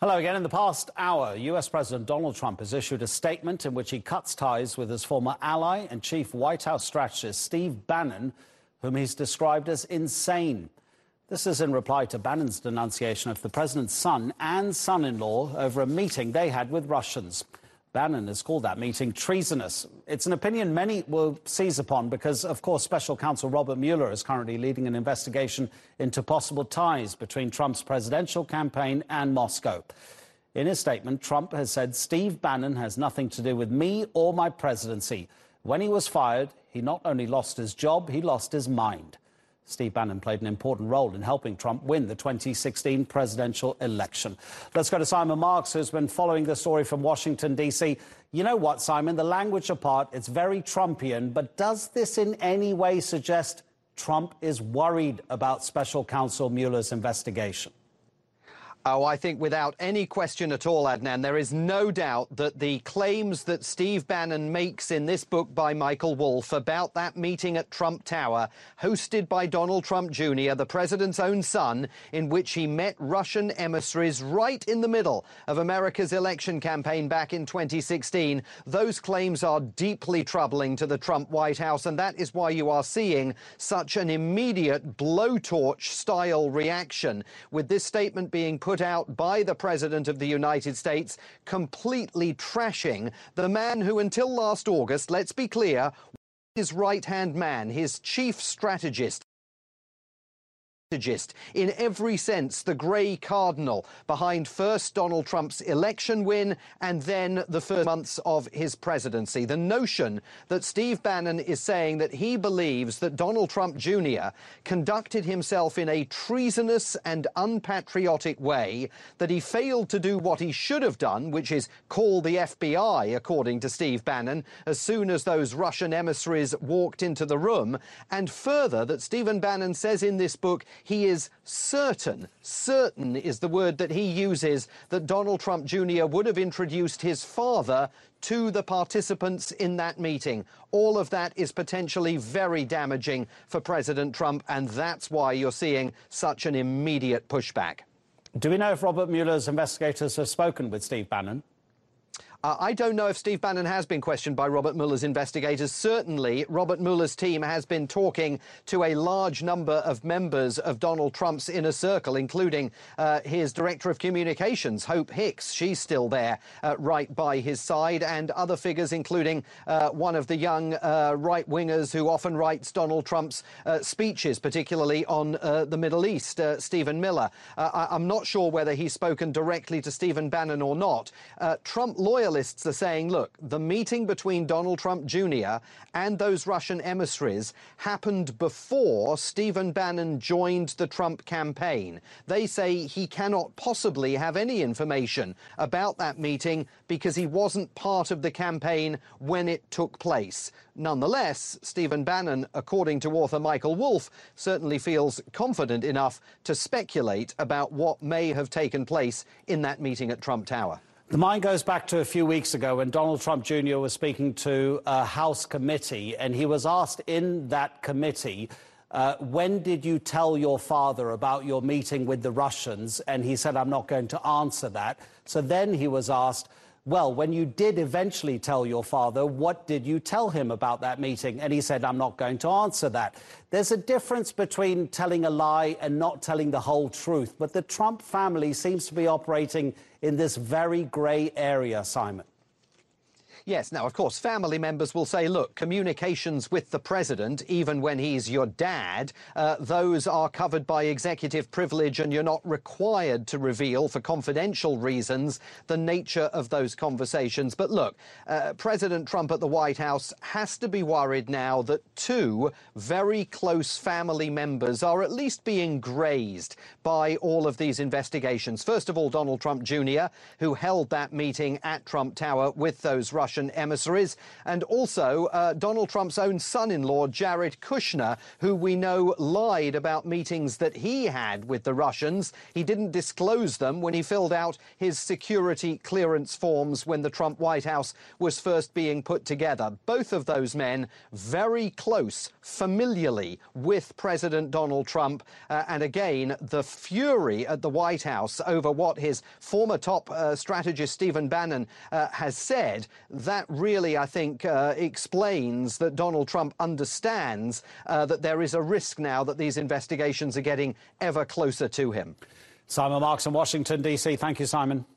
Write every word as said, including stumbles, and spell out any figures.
Hello again. In the past hour, U S President Donald Trump has issued a statement in which he cuts ties with his former ally and chief White House strategist, Steve Bannon, whom he's described as insane. This is in reply to Bannon's denunciation of the president's son and son-in-law over a meeting they had with Russians. Bannon has called that meeting treasonous. It's an opinion many will seize upon because, of course, Special Counsel Robert Mueller is currently leading an investigation into possible ties between Trump's presidential campaign and Moscow. In his statement, Trump has said Steve Bannon has nothing to do with me or my presidency. When he was fired, he not only lost his job, he lost his mind. Steve Bannon played an important role in helping Trump win the twenty sixteen presidential election. Let's go to Simon Marks, who's been following the story from Washington, D C. You know what, Simon? The language apart, it's very Trumpian, but does this in any way suggest Trump is worried about Special Counsel Mueller's investigation? Oh, I think without any question at all, Adnan, there is no doubt that the claims that Steve Bannon makes in this book by Michael Wolff about that meeting at Trump Tower, hosted by Donald Trump Junior, the president's own son, in which he met Russian emissaries right in the middle of America's election campaign back in twenty sixteen, those claims are deeply troubling to the Trump White House, and that is why you are seeing such an immediate blowtorch-style reaction, with this statement being put out by the President of the United States, completely trashing the man who, until last August, let's be clear, his right-hand man, his chief strategist. In every sense, the grey cardinal behind first Donald Trump's election win and then the first months of his presidency. The notion that Steve Bannon is saying that he believes that Donald Trump Junior conducted himself in a treasonous and unpatriotic way, that he failed to do what he should have done, which is call the F B I, according to Steve Bannon, as soon as those Russian emissaries walked into the room, and further that Stephen Bannon says in this book he is certain, certain is the word that he uses, that Donald Trump Junior would have introduced his father to the participants in that meeting. All of that is potentially very damaging for President Trump, and that's why you're seeing such an immediate pushback. Do we know if Robert Mueller's investigators have spoken with Steve Bannon? Uh, I don't know if Steve Bannon has been questioned by Robert Mueller's investigators. Certainly, Robert Mueller's team has been talking to a large number of members of Donald Trump's inner circle, including uh, his Director of Communications, Hope Hicks. She's still there uh, right by his side, and other figures, including uh, one of the young uh, right-wingers who often writes Donald Trump's uh, speeches, particularly on uh, the Middle East, uh, Stephen Miller. Uh, I I'm not sure whether he's spoken directly to Stephen Bannon or not. Uh, Trump loyalists are saying, look, the meeting between Donald Trump Junior and those Russian emissaries happened before Stephen Bannon joined the Trump campaign. They say he cannot possibly have any information about that meeting because he wasn't part of the campaign when it took place. Nonetheless, Stephen Bannon, according to author Michael Wolff, certainly feels confident enough to speculate about what may have taken place in that meeting at Trump Tower. The mind goes back to a few weeks ago when Donald Trump Junior was speaking to a House committee, and he was asked in that committee, uh, when did you tell your father about your meeting with the Russians? And he said, I'm not going to answer that. So then he was asked, well, when you did eventually tell your father, what did you tell him about that meeting? And he said, I'm not going to answer that. There's a difference between telling a lie and not telling the whole truth. But the Trump family seems to be operating in this very grey area, Simon. Yes. Now, of course, family members will say, look, communications with the president, even when he's your dad, uh, those are covered by executive privilege, and you're not required to reveal, for confidential reasons, the nature of those conversations. But look, uh, President Trump at the White House has to be worried now that two very close family members are at least being grazed by all of these investigations. First of all, Donald Trump Junior, who held that meeting at Trump Tower with those Russian Russian emissaries, and also uh, Donald Trump's own son-in-law, Jared Kushner, who we know lied about meetings that he had with the Russians. He didn't disclose them when he filled out his security clearance forms when the Trump White House was first being put together. Both of those men very close, familiarly, with President Donald Trump. Uh, and again, the fury at the White House over what his former top uh, strategist Stephen Bannon uh, has said, that really, I think, uh, explains that Donald Trump understands uh, that there is a risk now that these investigations are getting ever closer to him. Simon Marks in Washington, D C. Thank you, Simon.